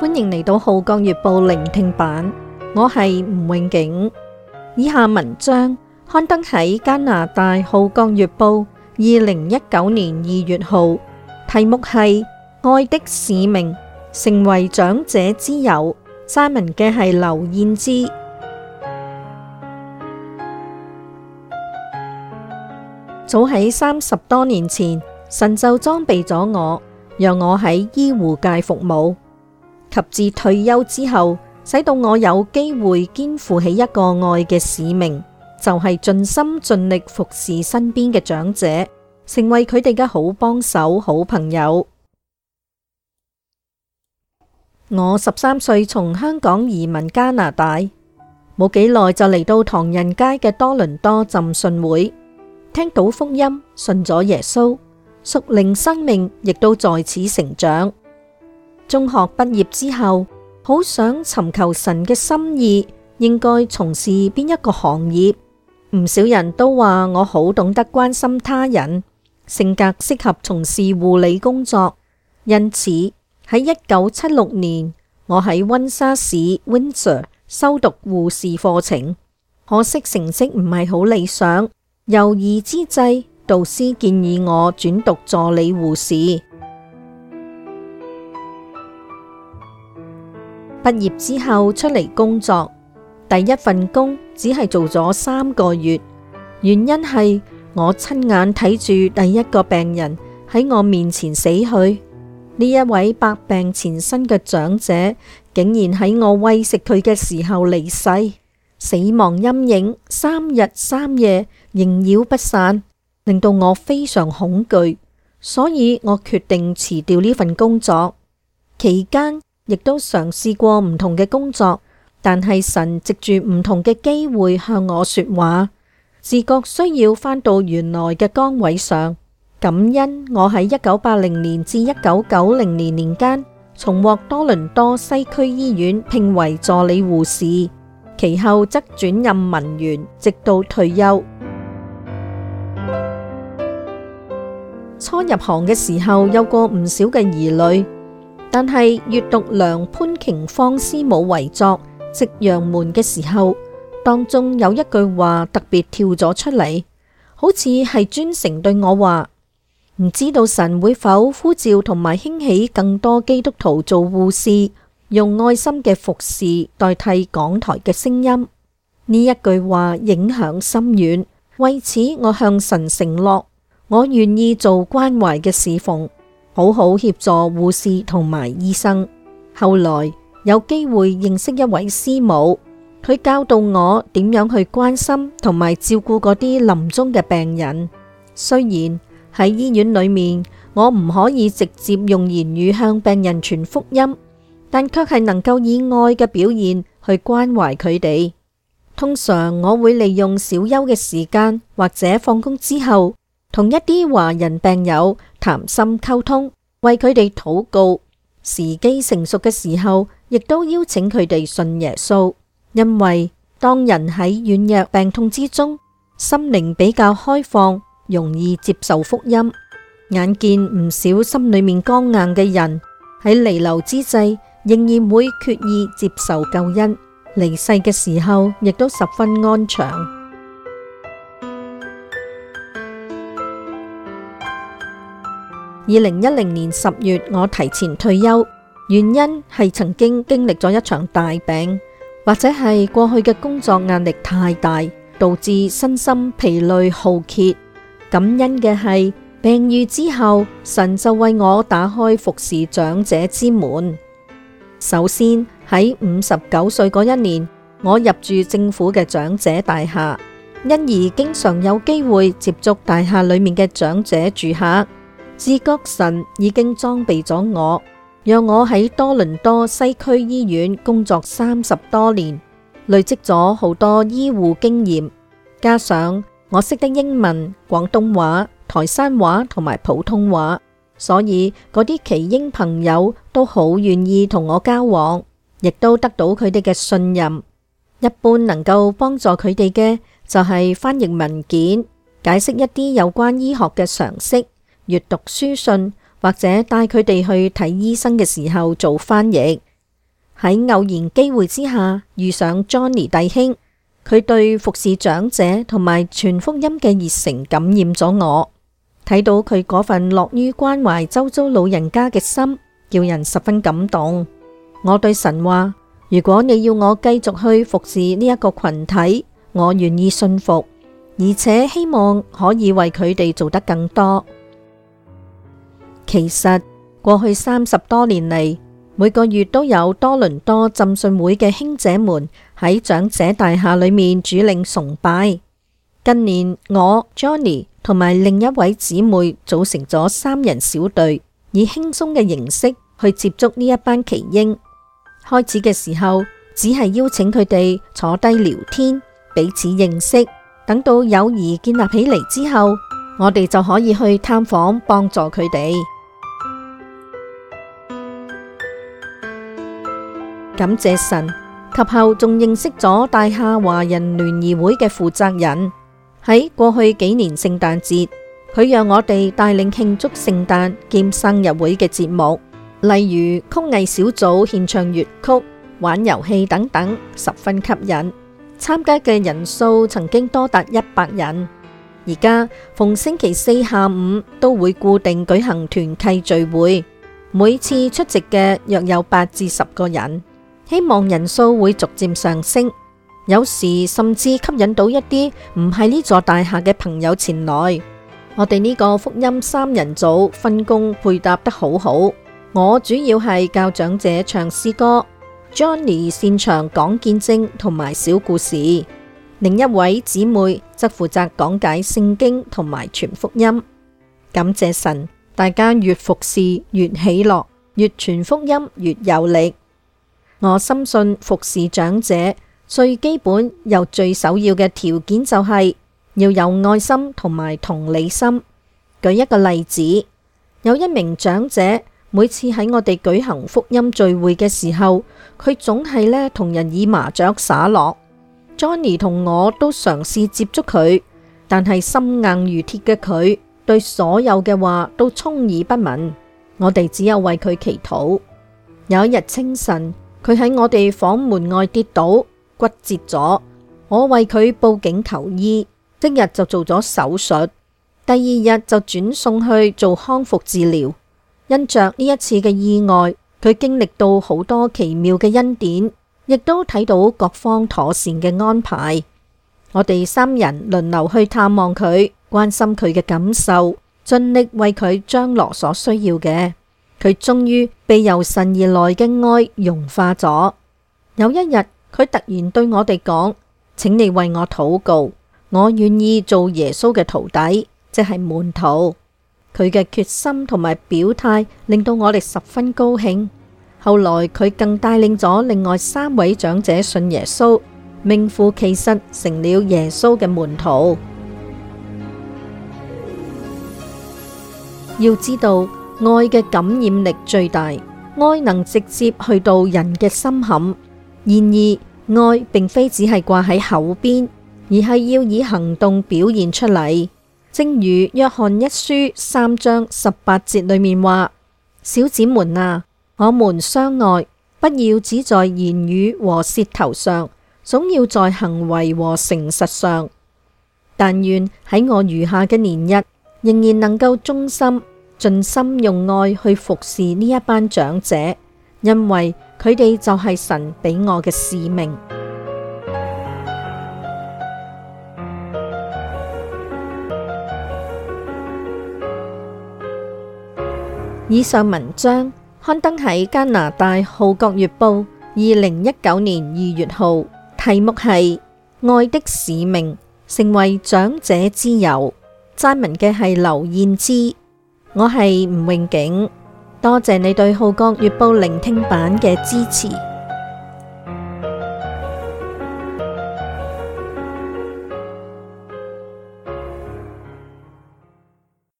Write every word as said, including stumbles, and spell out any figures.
歡迎嚟到《號角月報》聆聽版，我係吳永景。以下文章刊登喺加拿大《號角月報》二零一九年二月號，題目係《愛的使命：成為長者之友》，撰文嘅係劉燕姿。早喺三十多年前，神就裝備咗我，讓我喺醫護界服務。及至退休之後，使到我有機會肩負起一個愛嘅使命，就係盡心盡力服侍身邊嘅長者，成為佢哋嘅好幫手、好朋友。我十三歲從香港移民加拿大，冇幾耐就嚟到唐人街嘅多倫多浸信會，聽到福音，信咗耶穌，屬靈生命亦都在此成長。中學畢業之後，好想尋求神嘅心意，應該從事邊一個行業？唔少人都話我好懂得關心他人，性格適合從事護理工作。因此喺一九七六年，我喺溫莎市 Windsor 修讀護士課程，可惜成績唔係好理想。猶豫之際，導師建議我轉讀助理護士。畢業之後出嚟工作，第一份工只係做咗三個月，原因係我親眼睇住第一個病人喺我面前死去。呢一位百病纏身嘅長者，竟然喺我餵食佢嘅時候離世，死亡陰影三日三夜縈繞不散，令到我非常恐懼，所以我決定辭掉呢份工作。期間亦都嘗試過唔同嘅工作，但係神藉住唔同嘅機會向我說話，自覺需要返到原來嘅崗位上。感恩我喺一九八零年至一九九零年年間，重獲多倫多西區醫院聘為助理護士，其後則轉任文員，直到退休。初入行嘅時候有過唔少嘅疑慮，但係閱讀梁潘瓊芳師母遺作《夕陽門》嘅時候，當中有一句話特別跳咗出嚟，好似係專程對我話：唔知道神會否呼召同埋興起更多基督徒做護士，用愛心嘅服侍代替講台嘅聲音。呢一句話影響深遠，為此我向神承諾，我願意做關懷嘅侍奉，好好協助護士同埋醫生。後來有機會認識一位師母，佢教導我點樣去關心同埋照顧嗰啲臨終嘅病人。雖然喺醫院裏面，我唔可以直接用言語向病人傳福音，但卻係能夠以愛嘅表現去關懷佢哋。通常我會利用小休嘅時間或者放工之後，同一啲華人病友談心溝通，為佢哋禱告。時機成熟嘅時候，亦都邀請佢哋信耶穌。因為當人喺軟弱病痛之中，心靈比較開放，容易接受福音。眼見唔少心裏面剛硬嘅人喺彌留之際，仍然會決意接受救恩，離世嘅時候亦都十分安詳。二零一零年十月，我提前退休，原因係曾經經歷咗一場大病，或者係過去嘅工作壓力太大，導致身心疲累耗竭。感恩嘅係病愈之後，神就為我打開服侍長者之門。首先喺五十九歲嗰一年，我入住政府嘅長者大廈，因而經常有機會接觸大廈裏面嘅長者住客。自覺神已經裝備咗我，讓我喺多倫多西區醫院工作三十多年，累積咗好多醫護經驗，加上我識得英文、廣東話、台山話同埋普通話，所以嗰啲耆英朋友都好願意同我交往，亦都得到佢哋嘅信任。一般能夠幫助佢哋嘅就係翻譯文件，解釋一啲有關醫學嘅常識，閱讀書信，或者帶佢哋去睇醫生嘅時候做翻譯。 喺偶然機會之下遇上 Johnny 弟兄，佢對服侍長者同埋傳福音嘅熱誠感染咗我，睇到佢嗰份樂於關懷周遭老人家嘅心，叫人十分感動。我對神話，如果你要我繼續去服侍呢一個群體，我願意信服，而且希望可以為佢哋做得更多。其實過去三十多年嚟，每個月都有多倫多浸信會嘅兄姐們喺長者大廈裏面主領崇拜。近年我 Johnny 同埋另一位姊妹組成咗三人小隊，以輕鬆嘅形式去接觸呢一班耆英。開始嘅時候只係邀請佢哋坐低聊天，彼此認識。等到友誼建立起嚟之後，我哋就可以去探訪幫助佢哋。感謝神，及後仲認識咗大廈華人聯誼會嘅負責人。喺過去幾年聖誕節，佢讓我哋帶領慶祝聖誕兼生日會嘅節目，例如曲藝小組獻唱粵曲、玩遊戲等等，十分吸引。參加嘅人數曾經多達一百人。而家逢星期四下午都會固定舉行團契聚會，每次出席嘅約有八至十個人。希望人數會逐漸上升，有時甚至吸引到一啲唔係呢座大廈嘅朋友前來。我哋呢個福音三人組分工配搭得好好，我主要係教長者唱詩歌， Johnny 擅長講見證同埋小故事，另一位姊妹則負責講解聖經同埋傳福音。感謝神，大家越服侍越喜樂，越傳福音越有力。我深信服侍長者最基本又最首要嘅條件就係要有愛心同埋同理心。舉一個例子，有一名長者每次喺我哋舉行福音聚會嘅時候，佢總係呢同人以麻雀耍樂。Johnny 同我都嘗試接觸佢，但係心硬如鐵嘅佢對所有嘅話都充耳不聞。我哋只有為佢祈禱。有一日清晨，佢喺我哋房門外跌倒，骨折咗。我為佢報警求醫，即日就做咗手術，第二日就轉送去做康復治療。因着呢一次嘅意外，佢經歷到好多奇妙嘅恩典，亦都睇到各方妥善嘅安排。我哋三人輪流去探望佢，關心佢嘅感受，盡力為佢張羅所需要嘅。佢終於被由神而來嘅愛融化咗。有一日，佢突然對我哋講：請你為我禱告，我願意做耶穌嘅徒弟，即係門徒。佢嘅決心同埋表態令到我哋十分高興。後來佢更帶領咗另外三位長者信耶穌，名副其實成了耶穌嘅門徒。要知道，愛嘅感染力最大，愛能直接去到人嘅心坎。然而，愛並非只係掛喺口邊，而係要以行動表現出嚟。正如約翰一書三章十八節裏面話：小子們啊，我們相愛，不要只在言語和舌頭上，總要在行為和誠實上。但願喺我餘下嘅年日，仍然能夠忠心盡心用愛去服侍呢一班長者，因為佢哋就係神俾我嘅使命。以上文章刊登喺加拿大《號角月報》二零一九年二月號，題目係《愛的使命》，成為長者之友。撰文嘅係劉燕姿，我係吳詠景，多謝你對《號角月報》聆聽版嘅支持。